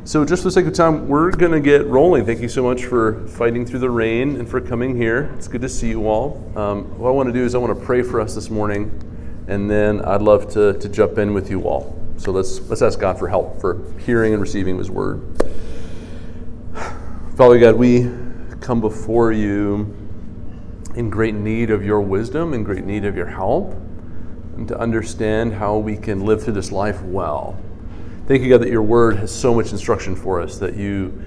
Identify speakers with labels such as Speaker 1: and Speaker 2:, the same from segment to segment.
Speaker 1: So just for the sake of time, we're going to get rolling. Thank you so much for fighting through the rain and for coming here. It's good to see you all. What I want to do is I want to pray for us this morning, and then I'd love to jump in with you all. So let's ask God for help for hearing and receiving His word. Father God, we come before you in great need of your wisdom, in great need of your help, and to understand how we can live through this life well. Thank you, God, that your word has so much instruction for us, that you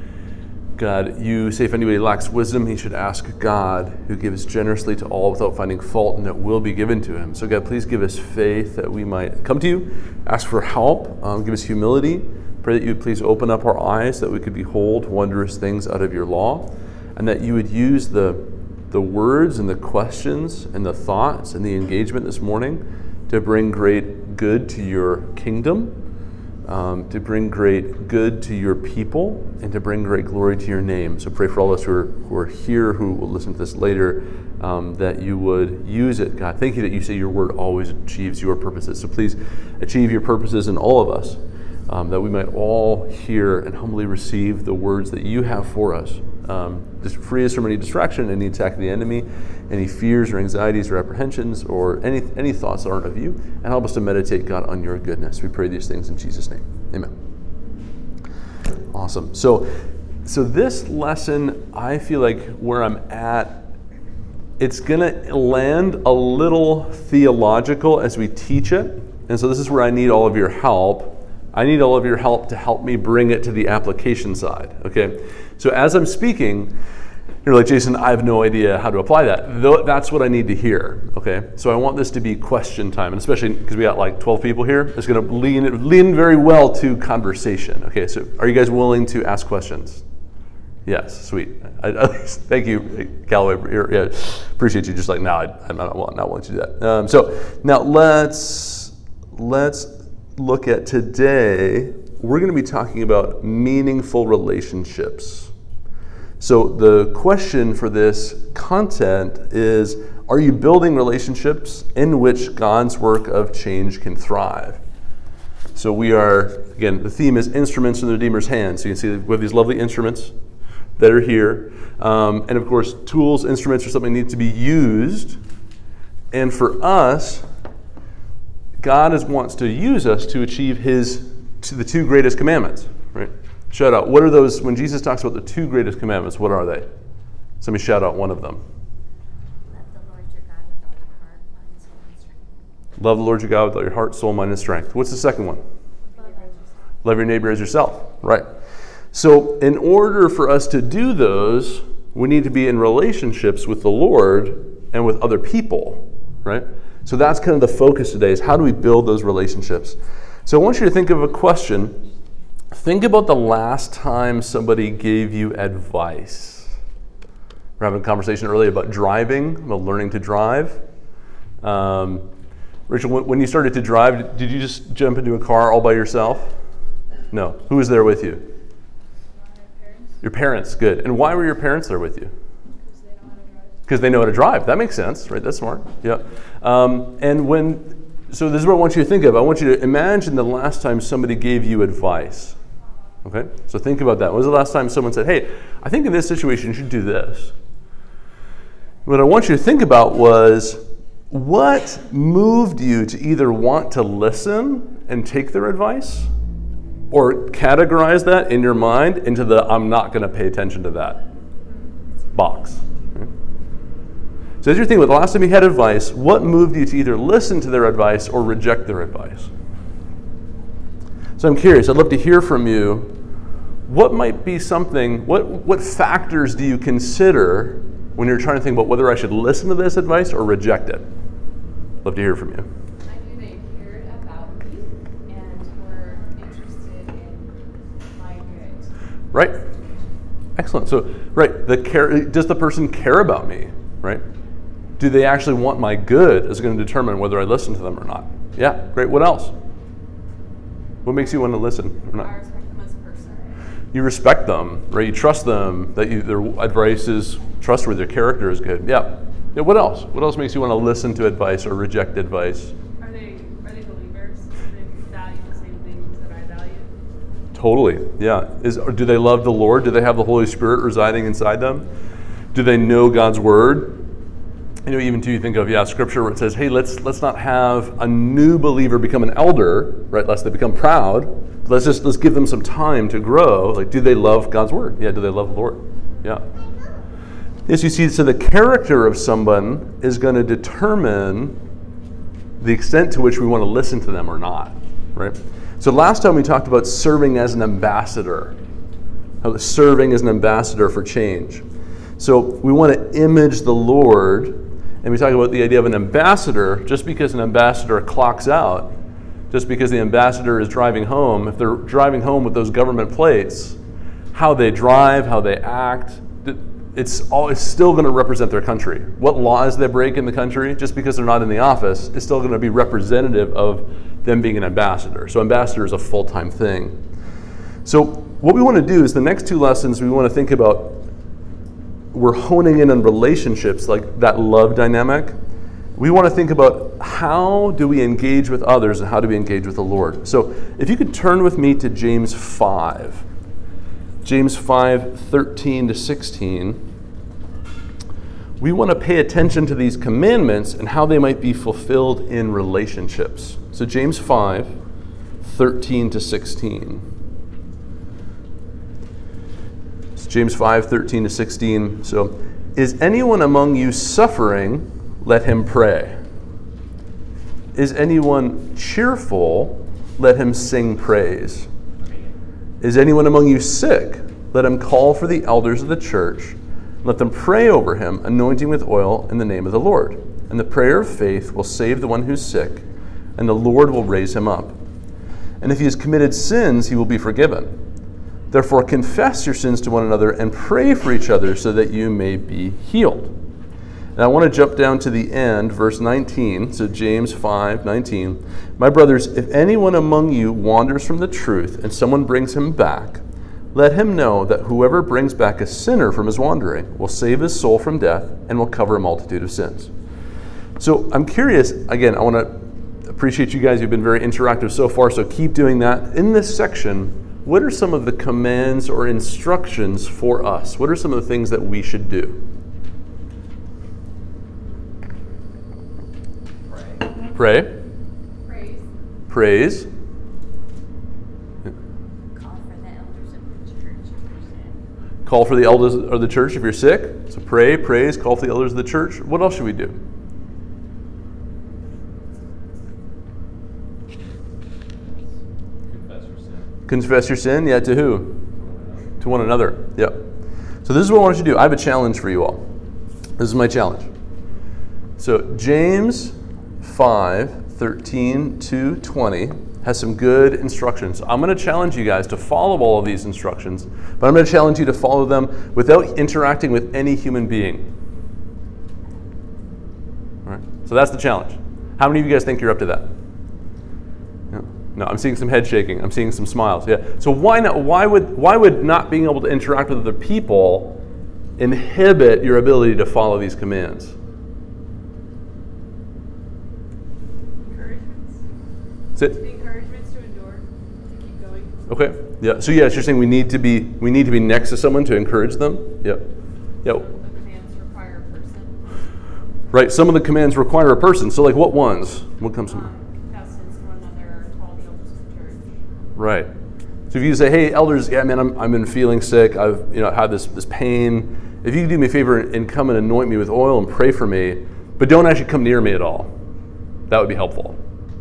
Speaker 1: say if anybody lacks wisdom, he should ask God, who gives generously to all without finding fault, and it will be given to him. So God, please give us faith that we might come to you, ask for help, give us humility. Pray that you would please open up our eyes, that we could behold wondrous things out of your law, and that you would use the words and the questions and the thoughts and the engagement this morning to bring great good to your kingdom, to bring great good to your people, and to bring great glory to your name. So pray for all of us who are here, who will listen to this later, that you would use it. God, thank you that you say your word always achieves your purposes. So please achieve your purposes in all of us, that we might all hear and humbly receive the words that you have for us. Just free us from any distraction, any attack of the enemy, any fears or anxieties or apprehensions or any thoughts that aren't of you, and help us to meditate, God, on your goodness. We pray these things in Jesus' name. Amen. Awesome. So this lesson, I feel like where I'm at, it's going to land a little theological as we teach it. And so this is where I need all of your help. I need all of your help to help me bring it to the application side, okay? So as I'm speaking, you're like, Jason, I have no idea how to apply that. That's what I need to hear, okay? So I want this to be question time, and especially because we got like 12 people here, it's going to lean very well to conversation, okay? So are you guys willing to ask questions? Yes, sweet. Thank you, Callaway. Yeah, appreciate you. Just like, no, I'm not willing to do that. So now let's look at today. We're going to be talking about meaningful relationships. So the question for this content is, are you building relationships in which God's work of change can thrive? So we are, again, the theme is instruments in the Redeemer's hands. So you can see we have these lovely instruments that are here. And of course, tools, instruments, or something need to be used. And for us, God wants to use us to achieve the two greatest commandments, right? Shout out. What are those, when Jesus talks about the two greatest commandments, what are they? Somebody shout out one of them. Love the Lord your God with all your heart, soul, mind, and strength. What's the second one? Love your neighbor as yourself. Right. So in order for us to do those, we need to be in relationships with the Lord and with other people, right? So that's kind of the focus today, is how do we build those relationships? So I want you to think of a question. Think about the last time somebody gave you advice. We're having a conversation earlier about driving, about learning to drive. Rachel, when you started to drive, did you just jump into a car all by yourself? No. Who was there with you?
Speaker 2: My parents.
Speaker 1: Your parents, good. And why were your parents there with you? Because they know how to drive. That makes sense, right? That's smart. Yeah. So this is what I want you to think of. I want you to imagine the last time somebody gave you advice. Okay? So think about that. When was the last time someone said, hey, I think in this situation you should do this? What I want you to think about was, what moved you to either want to listen and take their advice, or categorize that in your mind into the I'm not going to pay attention to that box? So as you're thinking about the last time you had advice, what moved you to either listen to their advice or reject their advice? So I'm curious, I'd love to hear from you. What might be something, what factors do you consider when you're trying to think about whether I should listen to this advice or reject it? Love to hear from you.
Speaker 2: I knew they cared about me and were interested in my good.
Speaker 1: Right. Excellent. So, right, does the person care about me, right? Do they actually want my good is going to determine whether I listen to them or not. Yeah, great. What else? What makes you want to listen or not?
Speaker 2: I respect them as a person.
Speaker 1: You respect them, right? You trust them, that their advice is trustworthy, their character is good. Yeah. Yeah. What else? What else makes you want to listen to advice or reject advice?
Speaker 2: Are they believers? Do they value the same things that I value?
Speaker 1: Totally, yeah. Do they love the Lord? Do they have the Holy Spirit residing inside them? Do they know God's word? Even you think of Scripture where it says, "Hey, let's not have a new believer become an elder, right? Lest they become proud. Let's give them some time to grow." Like, do they love God's word? Yeah. Do they love the Lord? Yeah. Yes, you see. So the character of someone is going to determine the extent to which we want to listen to them or not, right? So last time we talked about serving as an ambassador, serving as an ambassador for change. So we want to image the Lord, and we talk about the idea of an ambassador. Just because an ambassador clocks out, just because the ambassador is driving home, if they're driving home with those government plates, how they drive, how they act, it's still going to represent their country. What laws they break in the country, just because they're not in the office, is still going to be representative of them being an ambassador. So ambassador is a full-time thing. So what we want to do is the next two lessons we want to think about, we're honing in on relationships, like that love dynamic. We want to think about how do we engage with others and how do we engage with the Lord. So if you could turn with me to James 5. James 5:13 to 16. We want to pay attention to these commandments and how they might be fulfilled in relationships. So James 5:13 to 16. It's James 5:13 to 16. So, is anyone among you suffering? Let him pray. Is anyone cheerful? Let him sing praise. Is anyone among you sick? Let him call for the elders of the church. Let them pray over him, anointing with oil in the name of the Lord. And the prayer of faith will save the one who's sick, and the Lord will raise him up. And if he has committed sins, he will be forgiven. Therefore, confess your sins to one another and pray for each other so that you may be healed. And I want to jump down to the end, verse 19. So James 5:19. My brothers, if anyone among you wanders from the truth and someone brings him back, let him know that whoever brings back a sinner from his wandering will save his soul from death and will cover a multitude of sins. So I'm curious, again, I want to appreciate you guys. You've been very interactive so far, so keep doing that. In this section, what are some of the commands or instructions for us? What are some of the things that we should do? Pray. Praise. Call for the elders of the church if you're sick. So pray, praise, call for the elders of the church. What else should we do? Confess your sin. Yeah, to who? To one another. Yep. So this is what I want you to do. I have a challenge for you all. This is my challenge. So James 5:13 to 20 has some good instructions. I'm going to challenge you guys to follow all of these instructions, but I'm going to challenge you to follow them without interacting with any human being. All right? So that's the challenge. How many of you guys think you're up to that? No, I'm seeing some head shaking. I'm seeing some smiles. Yeah. So why not? Why would not being able to interact with other people inhibit your ability to follow these commands?
Speaker 2: Encouragements to endure, to keep going.
Speaker 1: Okay. Yeah. So yes, you're saying we need to be next to someone to encourage them. Yeah. Yeah.
Speaker 2: The commands require a person.
Speaker 1: Right. Some of the commands require a person. So like what ones? What comes from?
Speaker 2: Confess sins to one another, call the elders of the church.
Speaker 1: Right. So if you say, "Hey, elders, yeah, man, I've been feeling sick. I've had this pain. If you could do me a favor and come and anoint me with oil and pray for me, but don't actually come near me at all, that would be helpful."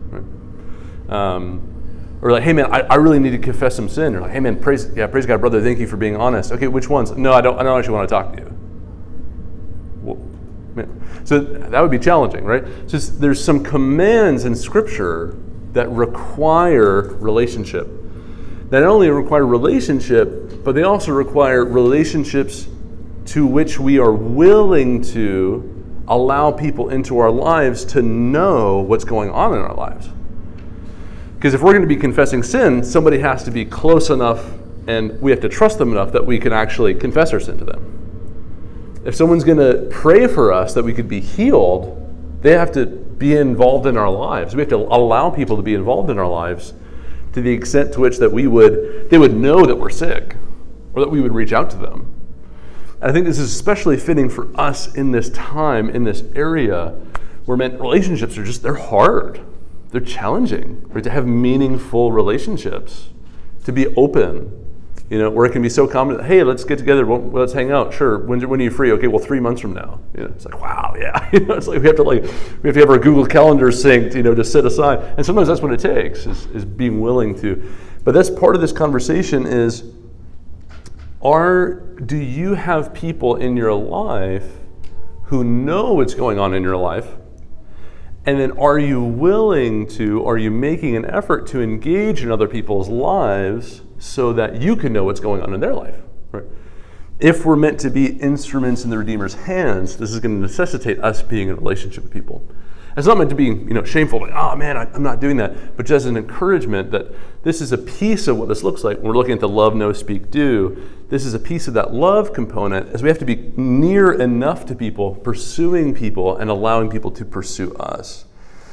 Speaker 1: Or like, "Hey man, I really need to confess some sin." Or like, "Hey man, praise God, brother, thank you for being honest." Okay, which ones? No, I don't actually want to talk to you. Well, so that would be challenging, right? So there's some commands in Scripture that require relationship. That not only require relationship, but they also require relationships to which we are willing to allow people into our lives to know what's going on in our lives. Because if we're going to be confessing sin, somebody has to be close enough and we have to trust them enough that we can actually confess our sin to them. If someone's going to pray for us that we could be healed, they have to be involved in our lives. We have to allow people to be involved in our lives to the extent to which that they would know that we're sick, or that we would reach out to them. And I think this is especially fitting for us in this time, in this area, where relationships they're hard. They're challenging, right? To have meaningful relationships, to be open, where it can be so common that, hey, let's get together, let's hang out. Sure, when are you free? Okay, well, 3 months from now. It's like, wow, yeah. It's like we have to have our Google Calendar synced, to set aside. And sometimes that's what it takes, is being willing to. But that's part of this conversation is, do you have people in your life who know what's going on in your life? And then are you making an effort to engage in other people's lives so that you can know what's going on in their life? Right? If we're meant to be instruments in the Redeemer's hands, this is going to necessitate us being in a relationship with people. It's not meant to be shameful, like, oh man, I'm not doing that, but just an encouragement that this is a piece of what this looks like. When we're looking at the love, know, speak, do, this is a piece of that love component, as we have to be near enough to people, pursuing people, and allowing people to pursue us.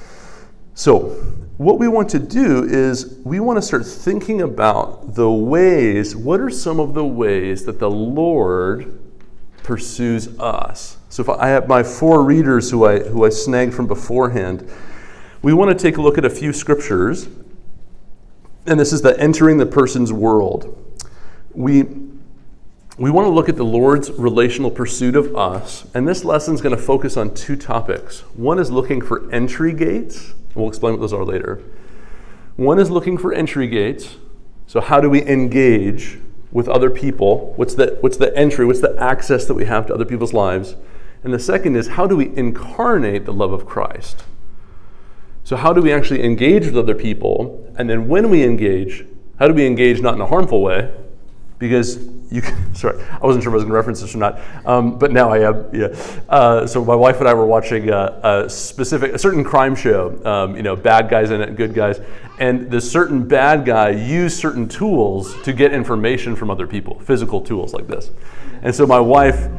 Speaker 1: So what we want to do is we want to start thinking about what are some of the ways that the Lord pursues us. So if I have my 4 readers who I snagged from beforehand, we want to take a look at a few scriptures, and this is the entering the person's world. We want to look at the Lord's relational pursuit of us, and this lesson is going to focus on 2 topics. One is looking for entry gates. We'll explain what those are later. One is looking for entry gates. So how do we engage with other people? What's the entry? What's the access that we have to other people's lives? And the second is, how do we incarnate the love of Christ? So how do we actually engage with other people? And then when we engage, how do we engage not in a harmful way? Because sorry, I wasn't sure if I was going to reference this or not, but now I am. Yeah. So my wife and I were watching a certain crime show. Bad guys in it, good guys, and this certain bad guy used certain tools to get information from other people, physical tools like this. And so my wife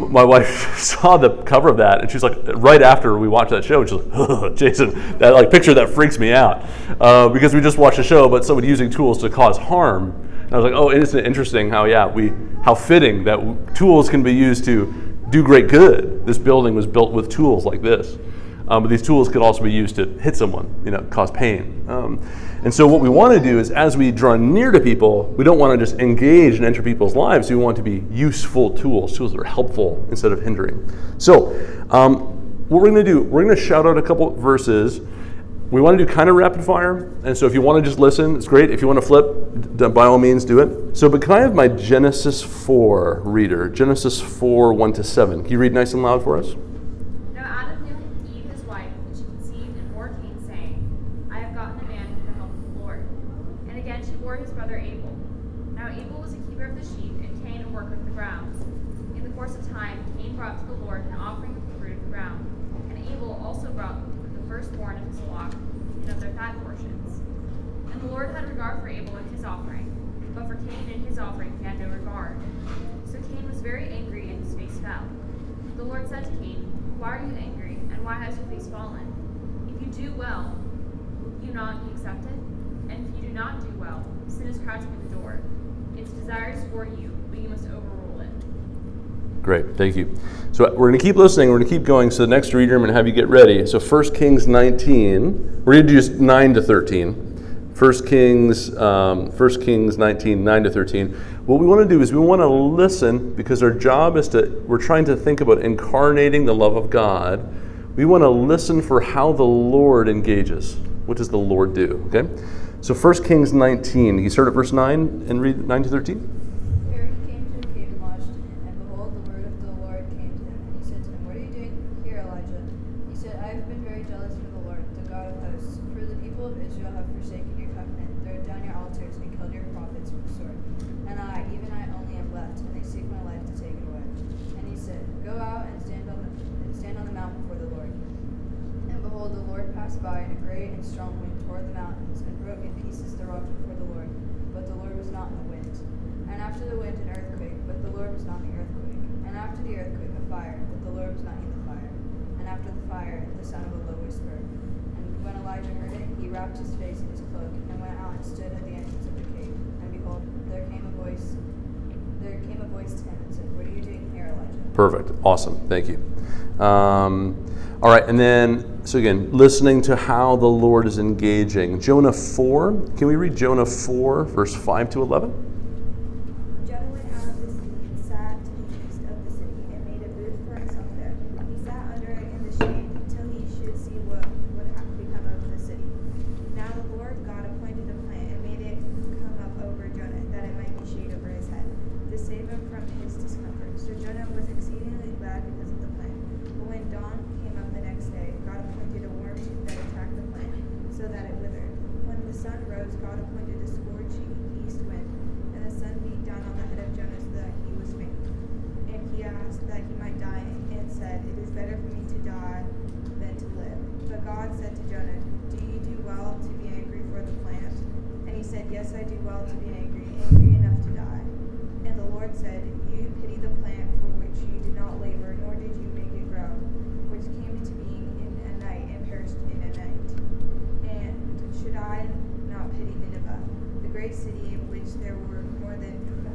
Speaker 1: saw the cover of that, and she's like, right after we watched that show, she's like, oh, Jason, that picture that freaks me out, because we just watched a show about someone using tools to cause harm. And I was like, oh, isn't it interesting how fitting that tools can be used to do great good. This building was built with tools like this. But these tools could also be used to hit someone, cause pain. And so what we want to do is, as we draw near to people, we don't want to just engage and enter people's lives. We want to be useful tools that are helpful instead of hindering. So what we're going to do, we're going to shout out a couple verses. We want to do kind of rapid fire, and so if you want to just listen, it's great. If you want to flip, by all means do it. So, but can I have my Genesis 4 reader? Genesis 4, 1-7. Can you read nice and loud for us?
Speaker 2: Now Adam knew Eve his wife, and she conceived and bore Cain, saying, I have gotten a man from the help of the Lord. And again she bore his brother Abel. Now Abel was a keeper of the sheep, and Cain a worker of the ground. In the course of time, Cain brought to the Lord an offering of the fruit of the ground, and Abel also brought the firstborn of his flock and of their fat portions. And the Lord had regard for Abel and his offering, but for Cain and his offering he had no regard. So Cain was very angry, and his face fell. The Lord said to Cain, Why are you angry, and why has your face fallen? If you do well, will you not be accepted? And if you do not do well, sin is crouching at the door. Its desires for you, but you must overrule it.
Speaker 1: Great, thank you. So we're going to keep listening, we're going to keep going. So the next reader, I'm going to have you get ready. So 1 Kings 19, we're going to do just 9-13. 1 Kings 19, 9-13. What we want to do is we want to listen, because our job is we're trying to think about incarnating the love of God. We want to listen for how the Lord engages. What does the Lord do? Okay? So 1 Kings 19, you start at verse 9 and read 9-13.
Speaker 3: by, and a great and strong wind tore the mountains and broke in pieces the rocks before the Lord. But the Lord was not in the wind. And after the wind, an earthquake, but the Lord was not in the earthquake. And after the earthquake, a fire, but the Lord was not in the fire. And after the fire, the sound of a low whisper. And When Elijah heard it, he wrapped his face in his cloak and went out and stood at the entrance of the cave. And behold, there came a voice to him and said, "What are you doing here, Elijah?"
Speaker 1: Perfect. Awesome. Thank you. All right, and then, so again, listening to how the Lord is engaging. Jonah 4, can we read Jonah 4, verse 5 to 11?
Speaker 4: Jonah went out of the city and sat to the east of the city and made a booth for himself there. He sat under it in the shade until he should see what would become of the city. Now the Lord God appointed a plant and made it come up over Jonah, that it might be shade over his head, to save him from his discomfort. So Jonah was exceedingly glad because of the plant. But when dawn came up the next day, God appointed a worm that attacked the plant, so that it withered. When the sun rose, God appointed a scorching east wind, and the sun beat down on the head of Jonah so that he was faint. And he asked that he might die, and said, "It is better for me to die than to live." But God said to Jonah, "Do you do well to be angry for the plant?" And he said, "Yes, I do well to be angry enough to die." And the Lord said, "You pity the plant for which you did not labor, nor did you make it grow, which came into being in a night and perished in a night. And should I not pity Nineveh, the great city in which there were more than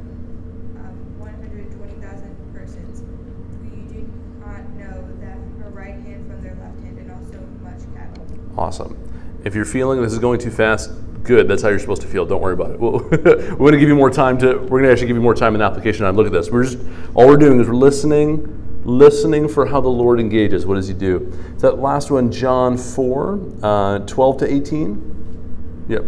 Speaker 4: 120,000 persons, who you do not know that her right hand from their left hand, and also much cattle?"
Speaker 1: Awesome. If you're feeling this is going too fast, good. That's how you're supposed to feel. Don't worry about it. We're going to give you more time we're going to actually give you more time in the application time. Look at this. All we're doing is we're listening for how the Lord engages. What does he do? Is that last one, John 4, 12 to 18? Yep.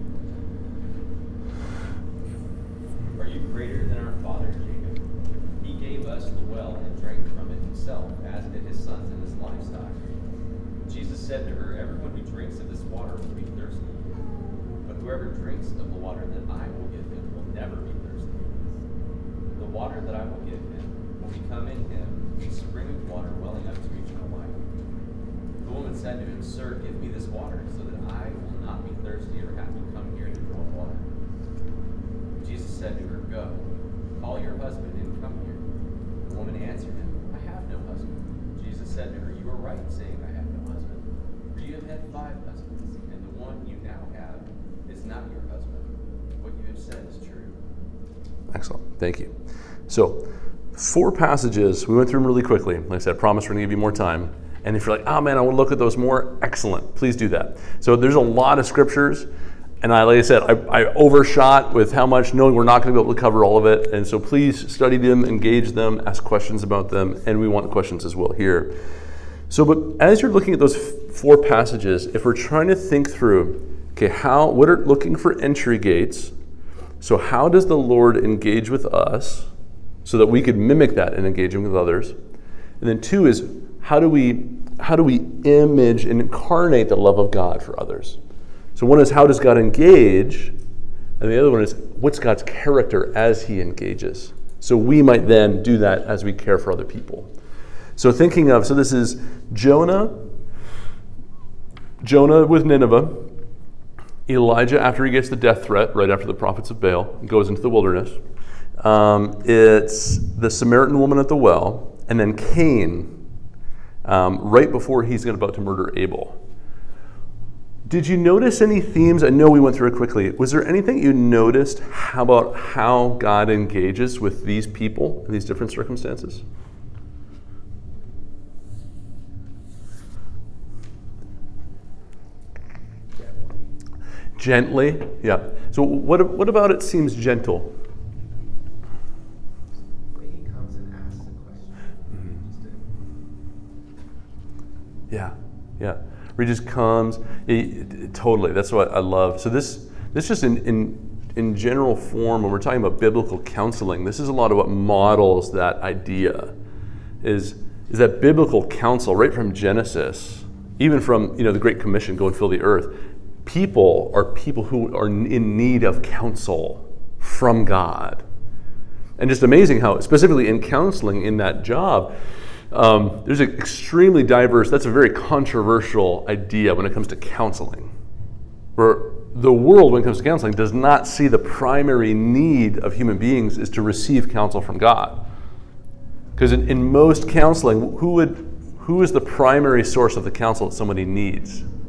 Speaker 5: Are you greater than our father Jacob? He gave us the well and drank from it himself, as did his sons and his livestock. Jesus said to her, "Everyone who drinks of this water will be thirsty. But whoever drinks of the water that I will give him will never be thirsty. The water that I will give him will become in him a spring of water welling up to eternal life." The woman said to him, "Sir, give me this water, so that I will not be thirsty or have to come here to draw water." Jesus said to her, "Go, call your husband and come here." The woman answered him, "I have no husband." Jesus said to her, "You are right saying I have no husband, for you have had 5 husbands, and the one you now have is not your husband. What you have said is true."
Speaker 1: Excellent. Thank you. So, 4 passages. We went through them really quickly. Like I said, I promise we're going to give you more time. And if you're like, "Oh man, I want to look at those more," excellent. Please do that. So there's a lot of scriptures. And like I said, I overshot with how much, knowing we're not going to be able to cover all of it. And so please study them, engage them, ask questions about them. And we want questions as well here. So, but as you're looking at those 4 passages, if we're trying to think through, okay, what are looking for entry gates? So how does the Lord engage with us so that we could mimic that in engaging with others? And then 2 is, how do we image and incarnate the love of God for others? So one is, how does God engage? And the other one is, what's God's character as he engages? So we might then do that as we care for other people. So this is Jonah with Nineveh, Elijah after he gets the death threat, right after the prophets of Baal, goes into the wilderness. It's the Samaritan woman at the well, and then Cain, right before he's about to murder Abel. Did you notice any themes? I know we went through it quickly. Was there anything you noticed about how God engages with these people in these different circumstances? Gently, yeah. So what about it seems gentle?
Speaker 6: When he comes and asks a question.
Speaker 1: Yeah. Where he just comes, totally. That's what I love. So this just in general form, when we're talking about biblical counseling, this is a lot of what models that idea. Is that biblical counsel right from Genesis, even from the Great Commission, go and fill the earth. People who are in need of counsel from God. And just amazing how, specifically in counseling, in that job, there's an extremely diverse, that's a very controversial idea when it comes to counseling. Where the world, when it comes to counseling, does not see the primary need of human beings is to receive counsel from God. Because in most counseling, who is the primary source of the counsel that somebody needs?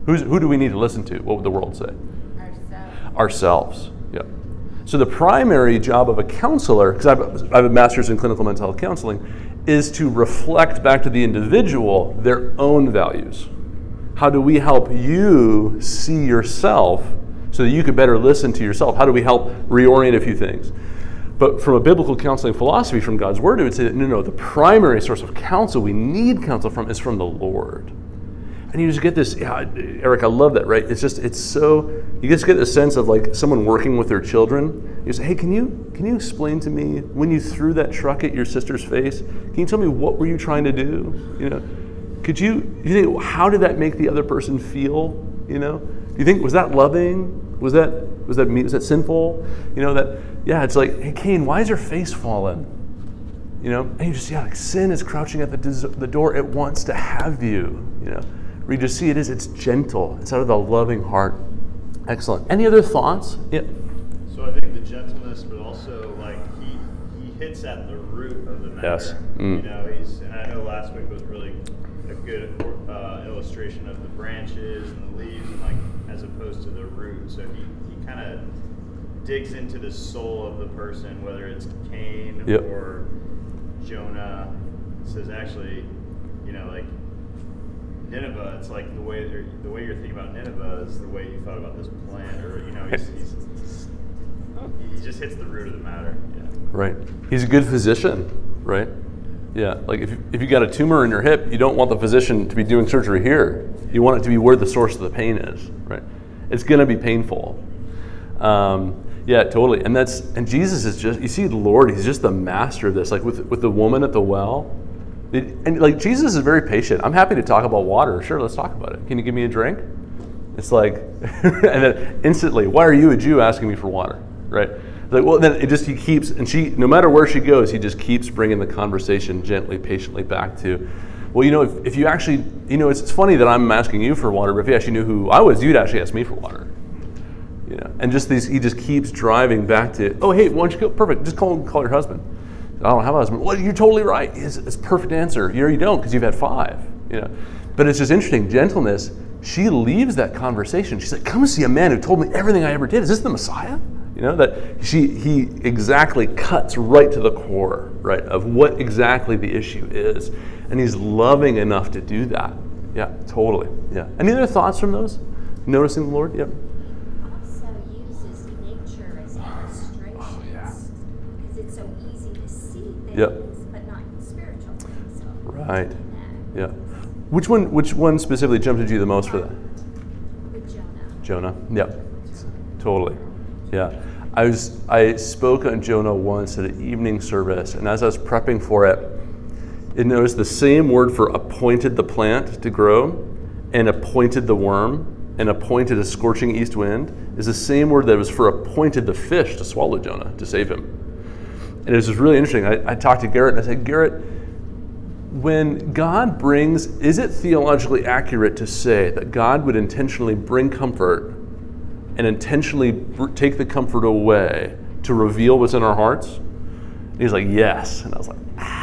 Speaker 1: Who do we need to listen to? What would the world say?
Speaker 2: Ourselves.
Speaker 1: Ourselves. Yeah. So the primary job of a counselor, because I have a master's in clinical mental health counseling, is to reflect back to the individual their own values. How do we help you see yourself so that you could better listen to yourself? How do we help reorient a few things? But from a biblical counseling philosophy, from God's Word, it would say that no, the primary source of counsel we need counsel from is from the Lord. And you just get this, Eric, I love that, right? It's so, you just get this sense of like someone working with their children. You say, hey, can you explain to me when you threw that truck at your sister's face? Can you tell me what were you trying to do? You know, you think, how did that make the other person feel? You know, do you think, was that loving? Was that sinful? You know, it's like, hey, Cain, why is your face fallen? You know, and you just see, like sin is crouching at the door. It wants to have you, you know. Where you just see it's gentle. It's out of the loving heart. Excellent. Any other thoughts? Yeah.
Speaker 7: So I think the gentleness, but also like he hits at the root of the matter.
Speaker 1: Yes.
Speaker 7: You know, and I know last week was really a good illustration of the branches and the leaves, and like as opposed to the root. So he kind of digs into the soul of the person, whether it's Cain or Jonah. Says actually, you know, like Nineveh, it's like the way you're thinking about Nineveh is the way you thought about this plant, or you know, he just hits the root of the matter. Yeah.
Speaker 1: Right. He's a good physician, right? Yeah. Like if you got a tumor in your hip, you don't want the physician to be doing surgery here. You want it to be where the source of the pain is, right? It's going to be painful. Yeah, totally. And Jesus is just, you see the Lord, he's just the master of this. Like with the woman at the well. And like Jesus is very patient. I'm happy to talk about water. Sure, let's talk about it. Can you give me a drink? It's like, and then instantly, why are you, a Jew, asking me for water? Right? Like, well, then he keeps, and no matter where she goes, he just keeps bringing the conversation gently, patiently back to, well, you know, if you actually, you know, it's funny that I'm asking you for water, but if you actually knew who I was, you'd actually ask me for water. You know, and he just keeps driving back to, oh, hey, why don't you go? Perfect. Just call your husband. I don't have a husband. Well, you're totally right. It's a perfect answer. You don't, because you've had 5. You know, but it's just interesting. Gentleness. She leaves that conversation. She's like, "Come see a man who told me everything I ever did. Is this the Messiah?" You know, that he exactly cuts right to the core, right, of what exactly the issue is, and he's loving enough to do that. Yeah, totally. Yeah. Any other thoughts from those? Noticing the Lord? Yep.
Speaker 8: Also uses nature as illustrations.
Speaker 1: Oh, yeah.
Speaker 8: Because it's so easy to see things,
Speaker 1: Yep.
Speaker 8: but not spiritual things. So
Speaker 1: Right. Yeah. Which one specifically jumped at you the most for that?
Speaker 8: With Jonah.
Speaker 1: Jonah. Yep. Totally. Yeah. I spoke on Jonah once at an evening service, and as I was prepping for it, it noticed the same word for appointed the plant to grow, and appointed the worm, and appointed a scorching east wind is the same word that was for appointed the fish to swallow Jonah, to save him. And it was just really interesting. I talked to Garrett and I said, Garrett, when God brings, is it theologically accurate to say that God would intentionally bring comfort and intentionally take the comfort away to reveal what's in our hearts? And he's like, yes. And I was like,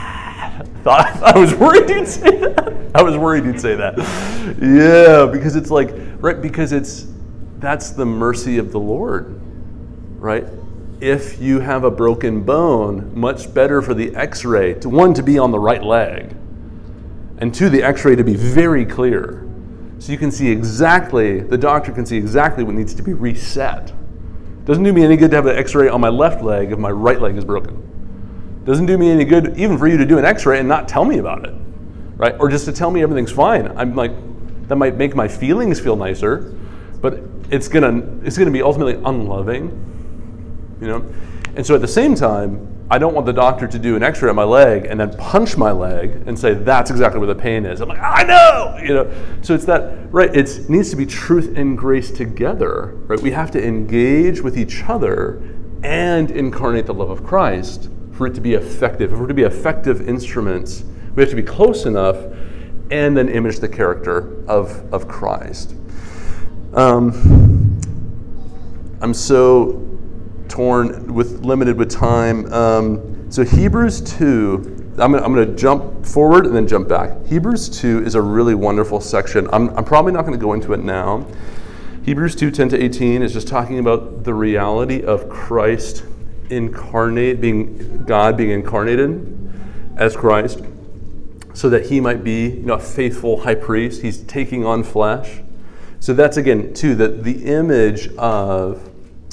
Speaker 1: I was worried you'd say that. Yeah, because it's like, right, because that's the mercy of the Lord, right? If you have a broken bone, much better for the x-ray, to be on the right leg, and 2, the x-ray to be very clear. So you can see exactly, the doctor can see exactly what needs to be reset. Doesn't do me any good to have an x-ray on my left leg if my right leg is broken. Doesn't do me any good even for you to do an x-ray and not tell me about it, right? Or just to tell me everything's fine. I'm like, that might make my feelings feel nicer, but it's gonna be ultimately unloving, you know? And so at the same time, I don't want the doctor to do an x-ray on my leg and then punch my leg and say, that's exactly where the pain is. I'm like, I know, you know? So it's that, right, it needs to be truth and grace together, right? We have to engage with each other and incarnate the love of Christ for it to be effective. If we're to be effective instruments, we have to be close enough and then image the character of Christ. I'm so torn limited with time. So Hebrews 2 I'm going to jump forward and then jump back. Hebrews 2 is a really wonderful section. I'm probably not going to go into it now. Hebrews 2, 10 to 18 is just talking about the reality of Christ God being incarnated as Christ, so that he might be a faithful high priest. He's taking on flesh. So that's, again, too, that the image of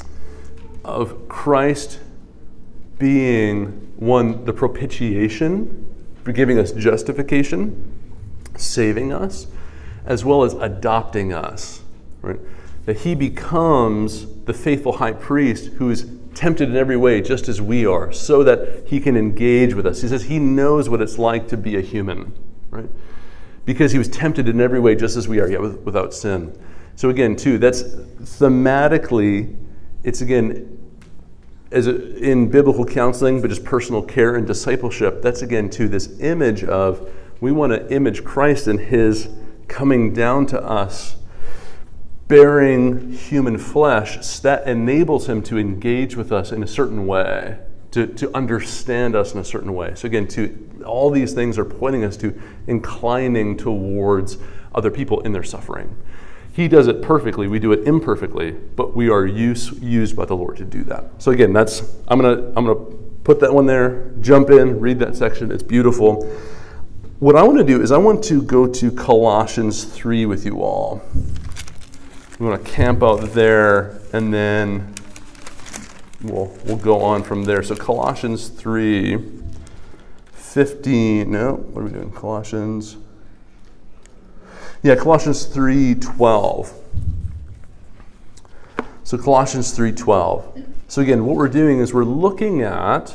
Speaker 1: Christ being, one, the propitiation, for giving us justification, saving us, as well as adopting us, right? That he becomes the faithful high priest who is tempted in every way just as we are, so that he can engage with us. He says he knows what it's like to be a human, right? Because he was tempted in every way just as we are, yet without sin. So again, too, that's thematically, it's again, in biblical counseling, but just personal care and discipleship, that's again, too, this image of, we want to image Christ in his coming down to us, bearing human flesh. That enables him to engage with us in a certain way, to understand us in a certain way. So again, all these things are pointing us to inclining towards other people in their suffering. He does it perfectly, we do it imperfectly, but we are used by the Lord to do that. So again, I'm gonna put that one there, jump in, read that section, it's beautiful. What I want to do is I want to go to Colossians 3 with you all. We want to camp out there, and then we'll go on from there. So Colossians 3, 15. No, what are we doing? Colossians 3:12. So Colossians 3:12. So again, what we're doing is we're looking at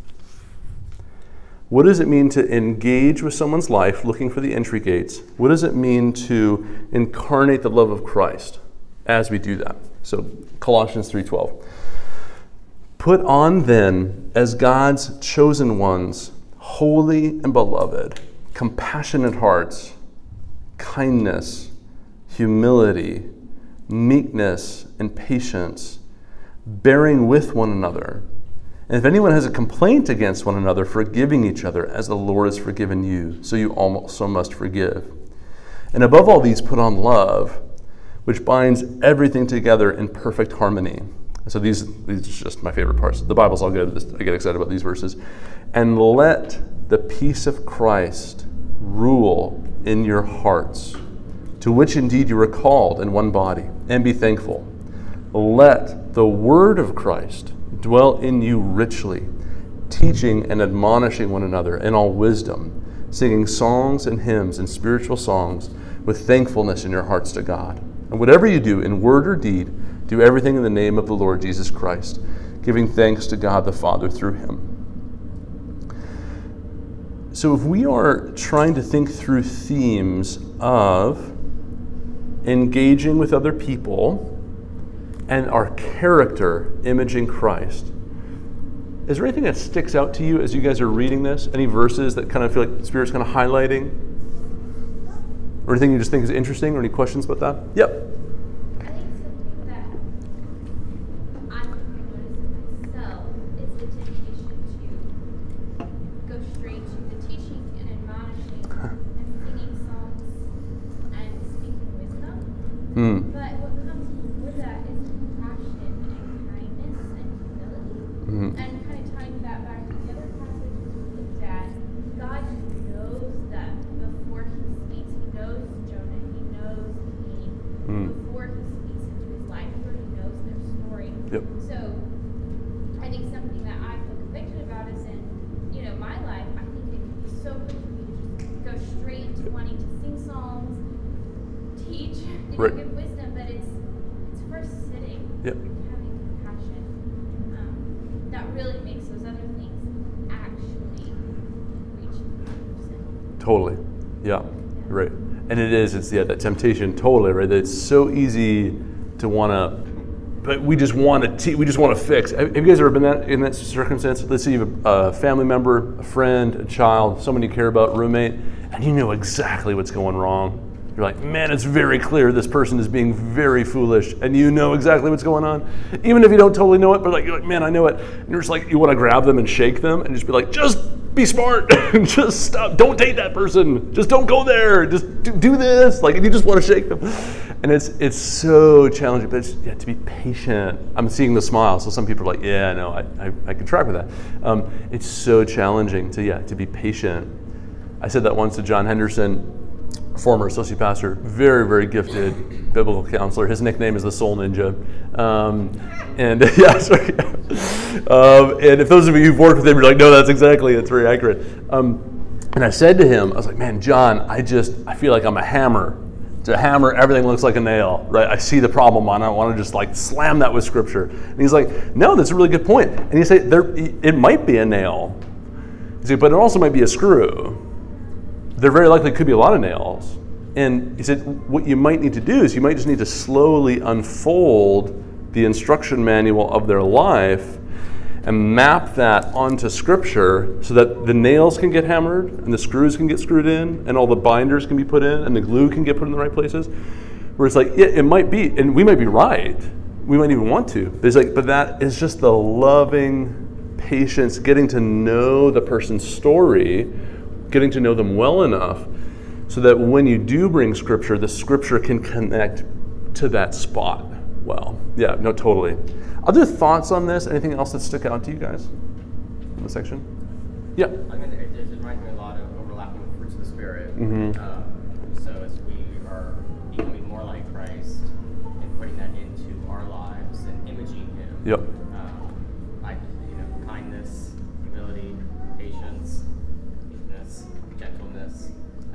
Speaker 1: what does it mean to engage with someone's life, looking for the entry gates? What does it mean to incarnate the love of Christ as we do that? So Colossians 3:12. Put on then, as God's chosen ones, holy and beloved, compassionate hearts, kindness, humility, meekness, and patience, bearing with one another. And if anyone has a complaint against one another, forgiving each other as the Lord has forgiven you, so you also must forgive. And above all these, put on love, which binds everything together in perfect harmony. So these are just my favorite parts. The Bible's all good. I get excited about these verses. And let the peace of Christ rule in your hearts, to which indeed you are called in one body, and be thankful. Let the word of Christ dwell in you richly, teaching and admonishing one another in all wisdom, singing songs and hymns and spiritual songs with thankfulness in your hearts to God. And whatever you do, in word or deed, do everything in the name of the Lord Jesus Christ, giving thanks to God the Father through him. So if we are trying to think through themes of engaging with other people and our character imaging Christ, is there anything that sticks out to you as you guys are reading this? Any verses that kind of feel like the Spirit's kind of highlighting? Or anything you just think is interesting, or any questions about that? Yep.
Speaker 2: I think something that I notice in myself is the temptation to go straight to the teaching and admonishing and singing songs and speaking wisdom. But what comes with that is compassion and kindness and humility. And kind of tying that back to the other passage we looked at, God knows them before he speaks. He knows Jonah. He knows Cain before he speaks into his life. He already knows their story.
Speaker 1: Yep.
Speaker 2: So I think something that I feel convicted about is in, my life, I think it can be so quick for me to just go straight into wanting to sing songs, teach,
Speaker 1: Right.
Speaker 2: give wisdom, but it's first sitting,
Speaker 1: Yep.
Speaker 2: having compassion. That really makes those other things actually reach the person.
Speaker 1: Totally. Yeah. Right. And it's that temptation, totally, right? That it's so easy to want to, but we just want to fix. Have you guys ever been in that circumstance? Let's say you have a family member, a friend, a child, someone you care about, roommate, and you know exactly what's going wrong. You're like, man, it's very clear this person is being very foolish, and you know exactly what's going on. Even if you don't totally know it, but you're like, man, I know it. And you're just like, you want to grab them and shake them and just be like, just be smart. Just stop. Don't date that person. Just don't go there. Just do this. Like, if you just want to shake them. And it's so challenging, but it's, to be patient. I'm seeing the smile, so some people are like, yeah, no, I can track with that. It's so challenging to be patient. I said that once to John Henderson, former associate pastor, very, very gifted biblical counselor. His nickname is the Soul Ninja. And if those of you who've worked with him, you're like, no, that's very accurate. And I said to him, I was like, man, John, I feel like I'm a hammer. To hammer, everything looks like a nail, right? I see the problem on it. I want to just like slam that with scripture. And he's like, no, that's a really good point. And he said, it might be a nail. He said, but it also might be a screw. There very likely could be a lot of nails. And he said, what you might need to do is you might just need to slowly unfold the instruction manual of their life and map that onto scripture so that the nails can get hammered and the screws can get screwed in and all the binders can be put in and the glue can get put in the right places. Where it's like, yeah, it might be, and we might be right. We might even want to. But that is just the loving patience, getting to know the person's story, getting to know them well enough so that when you do bring scripture, the scripture can connect to that spot well. Yeah, no, totally. Other thoughts on this? Anything else that stuck out to you guys in the section? Yeah.
Speaker 9: I mean, it reminds me a lot of overlapping with fruits of the Spirit.
Speaker 1: Mm-hmm.
Speaker 9: So as we are becoming more like Christ and putting that into our lives and imaging Him.
Speaker 1: Yep.
Speaker 9: Kindness, humility, patience, meekness, gentleness.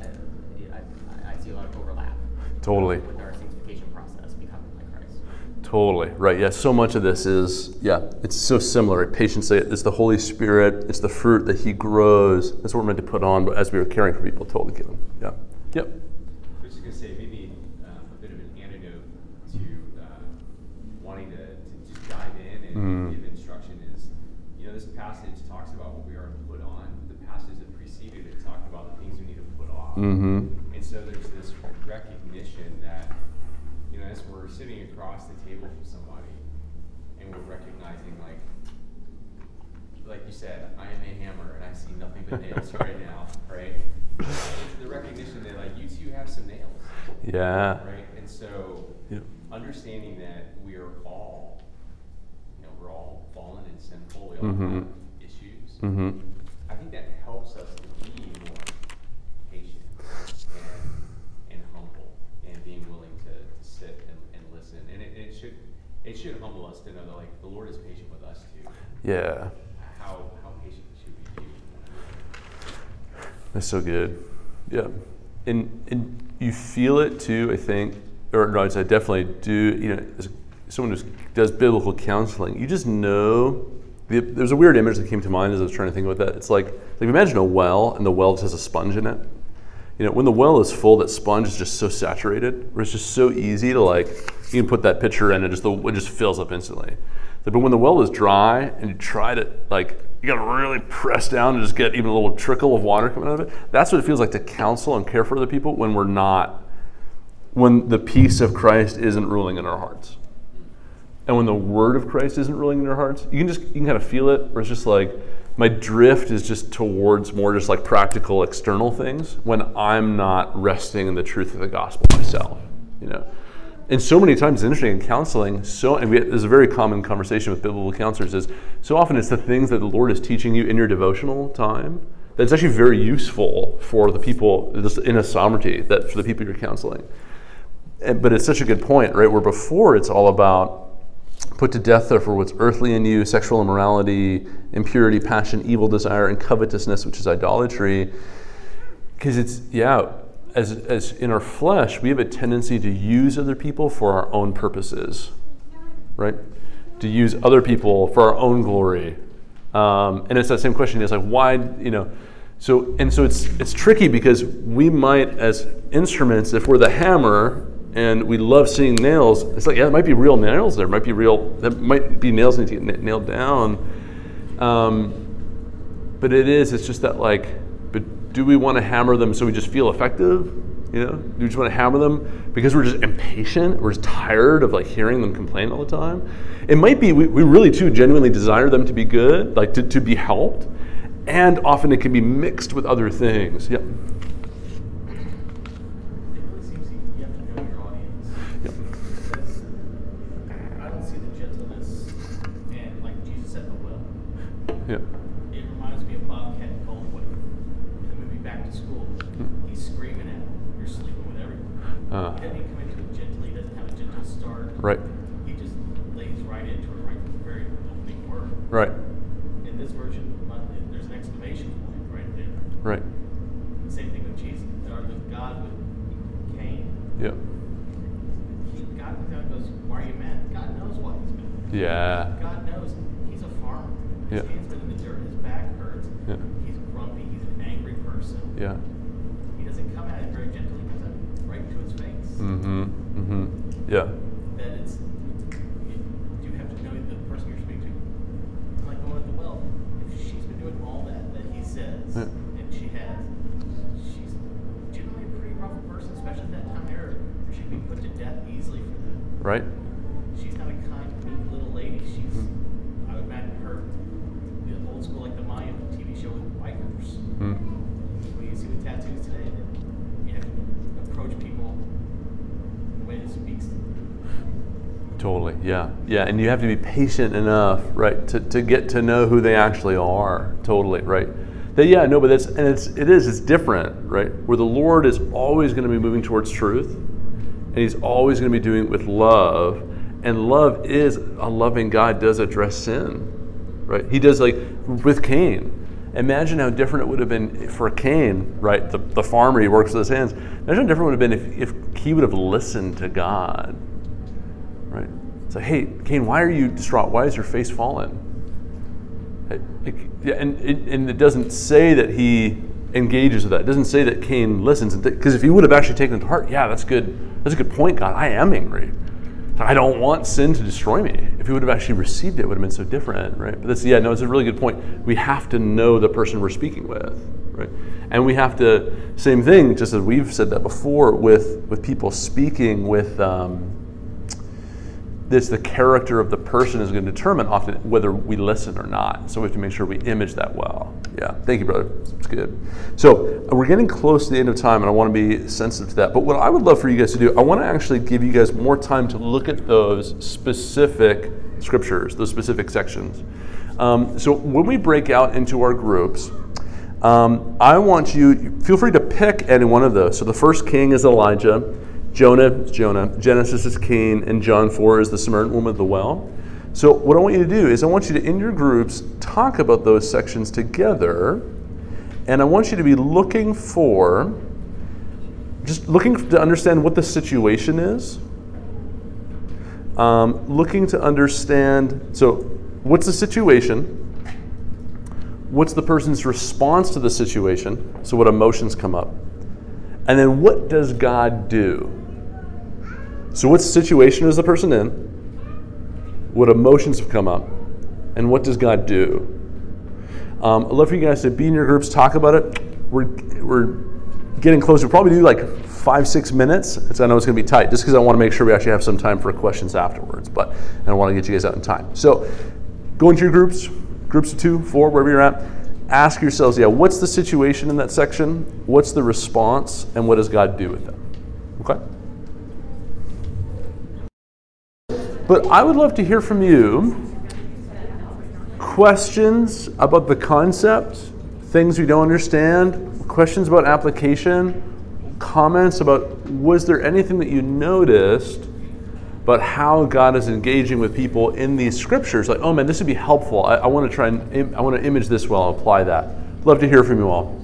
Speaker 9: I see a lot of overlap.
Speaker 1: Totally.
Speaker 9: With our sanctification process, becoming like Christ.
Speaker 1: Totally, right. Yeah, so much of this is, it's so similar. Patience, it's the Holy Spirit, it's the fruit that He grows. That's what we're meant to put on, but as we are caring for people, totally given. Yeah. Yep.
Speaker 5: I was just going to say, maybe a bit of an antidote to wanting to just dive in and give instruction is, this passage talks about what we are to put on. The passage that preceded it talked about the things we need to put off.
Speaker 1: Mm-hmm.
Speaker 5: And so there's this recognition that, as we're sitting across the table from somebody and we're recognizing, like you said, I am a hammer and I see nothing but nails right now, right? The recognition that, you two have some nails.
Speaker 1: Yeah.
Speaker 5: Right? And so understanding that we are all, we're all fallen and sinful, we all have issues.
Speaker 1: Mm-hmm.
Speaker 5: I think that helps us to be more patient and humble and being willing to sit and listen. And it should humble us to know that the Lord is patient with us too.
Speaker 1: Yeah.
Speaker 5: How patient should we be?
Speaker 1: That's so good. Yeah. And you feel it too, I think, or no, I definitely do, as someone who does biblical counseling, you just know, there's a weird image that came to mind as I was trying to think about that. It's like imagine a well and the well just has a sponge in it. When the well is full, that sponge is just so saturated, where it's just so easy to you can put that pitcher in and it just fills up instantly. But when the well is dry and you try to you got to really press down and just get even a little trickle of water coming out of it. That's what it feels like to counsel and care for other people when the peace of Christ isn't ruling in our hearts. And when the word of Christ isn't ruling in our hearts, you can kind of feel it, where it's just my drift is just towards more just practical external things when I'm not resting in the truth of the gospel myself, And so many times, it's interesting in counseling, there's a very common conversation with biblical counselors is, so often it's the things that the Lord is teaching you in your devotional time that's actually very useful for the people, just in a sovereignty, that for the people you're counseling. But it's such a good point, right? Where before it's all about, put to death therefore what's earthly in you, sexual immorality, impurity, passion, evil desire, and covetousness, which is idolatry. Because it's, as in our flesh, we have a tendency to use other people for our own purposes, right? To use other people for our own glory. And it's that same question, it's why, so it's tricky because we might, as instruments, if we're the hammer and we love seeing nails, it's it might be real nails there, that might be nails that need to get nailed down. But it's just that but do we want to hammer them so we just feel effective? Do we just want to hammer them because we're just impatient? We're just tired of hearing them complain all the time? It might be we really too genuinely desire them to be good, to be helped. and often it can be mixed with other things. Yep.
Speaker 10: It really seems you have to know your audience.
Speaker 1: Yep.
Speaker 10: Because I don't see the gentleness and like Jesus at the well.
Speaker 1: Yeah.
Speaker 10: It reminds me of Bobcat Goldthwait in the movie Back to School. He's screaming at him, "You're sleeping with everyone." He doesn't even come into it gently. He doesn't have a gentle start.
Speaker 1: Right.
Speaker 10: He just lays right into it right from the very opening word.
Speaker 1: Right.
Speaker 10: In this version, there's an exclamation point right there.
Speaker 1: Right.
Speaker 10: Same thing with Jesus, or with God with Cain.
Speaker 1: Yeah.
Speaker 10: God goes, "Why are you mad?" God knows why he's mad.
Speaker 1: Yeah.
Speaker 10: God knows he's a farmer. His
Speaker 1: Yeah.
Speaker 10: hand's been in the dirt. His back hurts.
Speaker 1: Yeah.
Speaker 10: He's grumpy. He's an angry person.
Speaker 1: Yeah.
Speaker 10: He doesn't come at it very gently. He comes at it right to his face.
Speaker 1: Mm-hmm. Mm-hmm. Yeah.
Speaker 10: That you have to know the person you're speaking to. Like the one at the well, if she's been doing all that he says,
Speaker 1: Yeah.
Speaker 10: and she has, she's generally a pretty rough person, especially at that time era where she'd be put to death easily for that.
Speaker 1: Right.
Speaker 10: She's not a kind, meek little lady. She's, I would imagine her, the old school, like the Mayan TV show with bikers.
Speaker 1: Mm.
Speaker 10: When you see the tattoos today, that you have to approach people in a way that speaks to them.
Speaker 1: Totally. Yeah. Yeah. And you have to be patient enough, right, to get to know who they actually are. Totally. Right. That, yeah. No. But it's different, right? Where the Lord is always going to be moving towards truth, and He's always going to be doing it with love. And love is a loving God does address sin, right? He does, like with Cain. Imagine how different it would have been for Cain, right? The farmer, he works with his hands. Imagine how different it would have been if he would have listened to God, right? So, hey, Cain, why are you distraught? Why is your face fallen? Yeah, and it doesn't say that he engages with that. It doesn't say that Cain listens, because if he would have actually taken it to heart, yeah, that's good. That's a good point, God. I am angry. I don't want sin to destroy me. If he would have actually received it, it would have been so different, right? But it's a really good point. We have to know the person we're speaking with, right? And we have to, same thing, just as we've said that before, with people speaking with, it's the character of the person is going to determine often whether we listen or not. So we have to make sure we image that well. Yeah, thank you, brother. It's good. So we're getting close to the end of time, and I want to be sensitive to that. But what I would love for you guys to do, I want to actually give you guys more time to look at those specific scriptures, those specific sections. So when we break out into our groups, I want you, feel free to pick any one of those. So the first king is Elijah. Jonah is Jonah, Genesis is Cain, and John 4 is the Samaritan woman at the well. So what I want you to do is I want you to, in your groups, talk about those sections together, and I want you to be looking to understand what the situation is, looking to understand, so what's the situation, what's the person's response to the situation, so what emotions come up, and then what does God do? So what situation is the person in? What emotions have come up? And what does God do? I'd love for you guys to be in your groups, talk about it. We're getting closer. We'll probably do like 5-6 minutes. I know it's going to be tight, just because I want to make sure we actually have some time for questions afterwards. But I want to get you guys out in time. So go into your groups of 2, 4, wherever you're at. Ask yourselves, what's the situation in that section? What's the response? And what does God do with them? Okay? But I would love to hear from you questions about the concept, things we don't understand, questions about application, comments about was there anything that you noticed about how God is engaging with people in these scriptures? Like, oh man, this would be helpful. I want to I want to image this well, apply that. Love to hear from you all.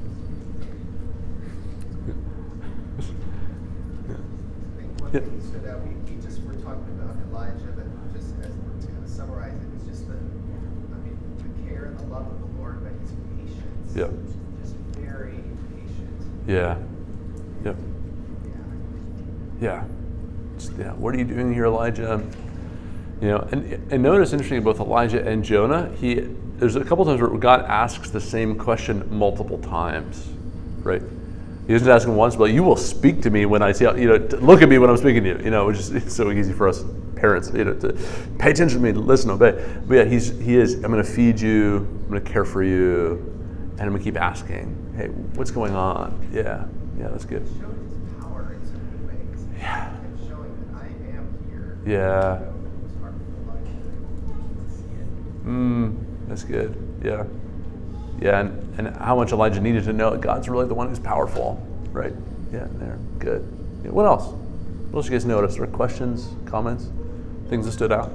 Speaker 6: One thing that stood out, we just were talking about Elijah, but just as to kind of summarize it, it's just the care and the love of the Lord, but his patience.
Speaker 1: Yeah.
Speaker 6: Just very patient.
Speaker 1: Yeah. Yep. Yeah. What are you doing here, Elijah? And notice, interestingly, both Elijah and Jonah, there's a couple times where God asks the same question multiple times, right? He doesn't ask him once, but you will speak to me when I see, look at me when I'm speaking to you, which is it's so easy for us parents, to pay attention to me, listen, obey. But yeah, he is, I'm going to feed you, I'm going to care for you, and I'm going to keep asking, hey, what's going on? Yeah, that's good.
Speaker 6: Showing his power in so many ways.
Speaker 1: Yeah.
Speaker 6: And showing that I am here.
Speaker 1: Yeah.
Speaker 6: It was hard for Elijah to see it.
Speaker 1: That's good. Yeah. Yeah, and how much Elijah needed to know that God's really the one who's powerful, right? Yeah, there. Good. Yeah, what else? What else you guys noticed? Or questions, comments, things that stood out?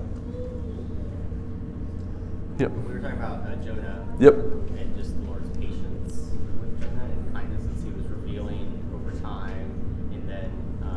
Speaker 1: Yep.
Speaker 9: We were talking about Jonah.
Speaker 1: Yep.
Speaker 9: And just the Lord's patience with Jonah and kindness as he was revealing over time. And then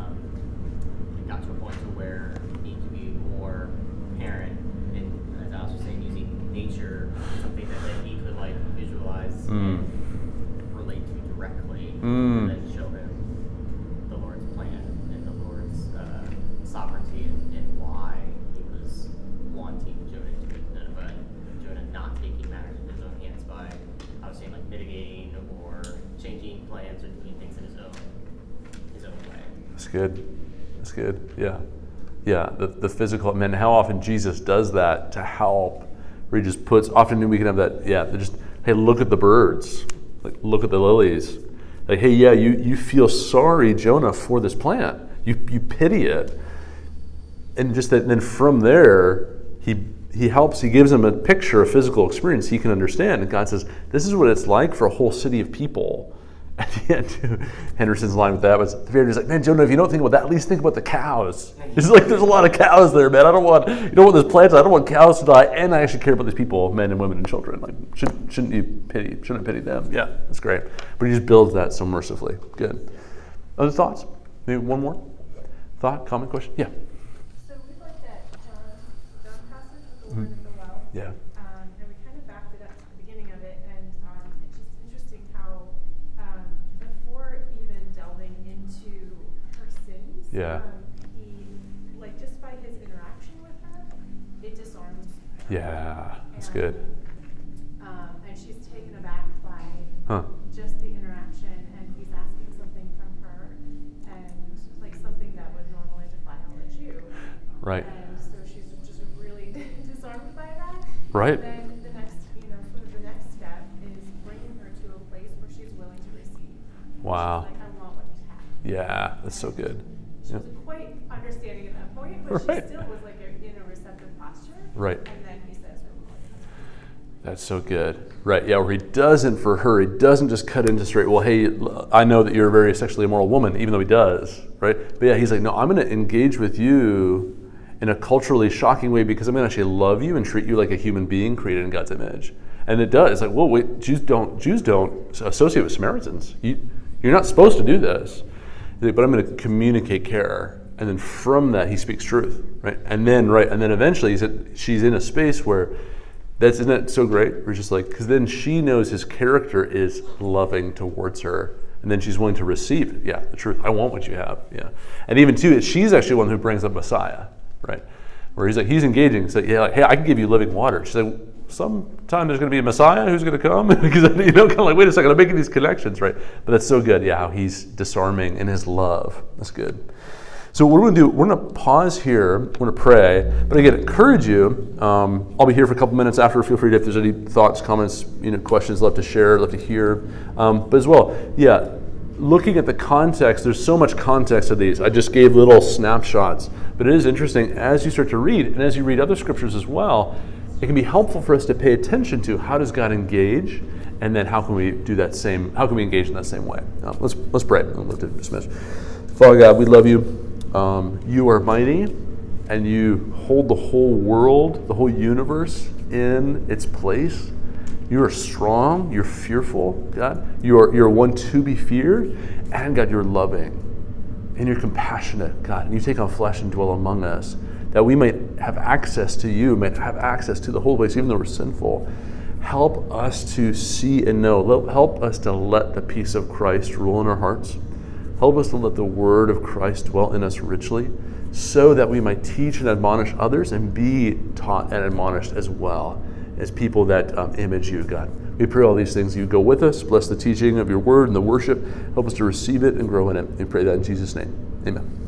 Speaker 9: it got to a point to where he needed to be more apparent. And as Alex was saying, using nature, something that then he could visualize and relate to directly, and then show him the Lord's plan and the Lord's sovereignty and why he was wanting Jonah to be Nineveh, and Jonah not taking matters in his own hands by, I was saying, mitigating or changing plans or doing things in his own way.
Speaker 1: That's good. Yeah. The physical, man. How often Jesus does that to help? Where he just puts. Often we can have that. Yeah. Just, hey, look at the birds. Look at the lilies. Hey, yeah. You feel sorry, Jonah, for this plant. You pity it, and just that. And then from there, he helps. He gives him a picture, a physical experience he can understand. And God says, this is what it's like for a whole city of people. At the end, Henderson's line with that was, the very like, man, Jonah, if you don't think about that, at least think about the cows. It's like, there's a lot of cows there, man. I don't want this plant. I don't want cows to die, and I actually care about these people, men and women and children. Shouldn't I pity them? Yeah, that's great. But he just builds that so mercifully. Good. Other thoughts? Maybe one more thought, comment, question? Yeah.
Speaker 11: So we looked at John's passage with the word of the well.
Speaker 1: Yeah.
Speaker 11: And we kind of backed it up to the beginning of it, and it's just interesting how before even delving into her sins,
Speaker 1: Yeah.
Speaker 11: he, just by his interaction with her, it disarms her.
Speaker 1: Yeah, that's good.
Speaker 11: And she's taken aback by just the interaction, and he's asking something from her, and something that would normally defile a Jew.
Speaker 1: Right.
Speaker 11: And so she's just really disarmed by that.
Speaker 1: Right.
Speaker 11: And then the next, sort of the next step is bringing her to a place where she's willing to receive.
Speaker 1: Wow.
Speaker 11: She's like, I want what you have.
Speaker 1: Yeah, that's so good.
Speaker 11: She wasn't quite understanding at that point, but
Speaker 1: Right.
Speaker 11: she still was in a receptive posture.
Speaker 1: Right.
Speaker 11: And then he says,
Speaker 1: That's so good. Right, yeah, where he doesn't just cut into straight, well, hey, I know that you're a very sexually immoral woman, even though he does, right? But yeah, he's like, no, I'm going to engage with you in a culturally shocking way because I'm going to actually love you and treat you like a human being created in God's image. And it does. It's like, whoa, wait, Jews don't associate with Samaritans. You're not supposed to do this. But I'm going to communicate care. And then from that, he speaks truth, right? And then eventually she's in a space where isn't that so great? We're just because then she knows his character is loving towards her. And then she's willing to receive, the truth. I want what you have, And even too, she's actually one who brings up Messiah, right? Where he's engaging. So hey, I can give you living water. She's like, sometime there's going to be a Messiah who's going to come, because wait a second, I'm making these connections, right? But that's so good, how he's disarming in his love. That's good. So what we're going to do, we're going to pause here, we're going to pray, but again, encourage you, I'll be here for a couple minutes after, feel free to, if there's any thoughts, comments, questions love to share, love to hear, but as well, looking at the context, there's so much context to these. I just gave little snapshots, but it is interesting, as you start to read, and as you read other scriptures as well, it can be helpful for us to pay attention to how does God engage, and then how can we engage in that same way. Let's pray, and we'll dismiss. Father God, we love you. You are mighty, and you hold the whole world, the whole universe in its place. You are strong, you're fearful, God. You're one to be feared, and God, you're loving, and you're compassionate, God. And you take on flesh and dwell among us, that we might have access to you, might have access to the whole place, even though we're sinful. Help us to see and know. Help us to let the peace of Christ rule in our hearts. Help us to let the word of Christ dwell in us richly, so that we might teach and admonish others and be taught and admonished as well. as people that image you, God. We pray all these things. You go with us. Bless the teaching of your word and the worship. Help us to receive it and grow in it. We pray that in Jesus' name. Amen.